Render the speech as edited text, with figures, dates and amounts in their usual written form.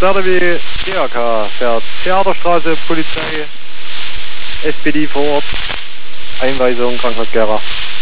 RW DRK fährt Theaterstraße, Polizei, SPD vor Ort, Einweisung, Krankenhaus Gera.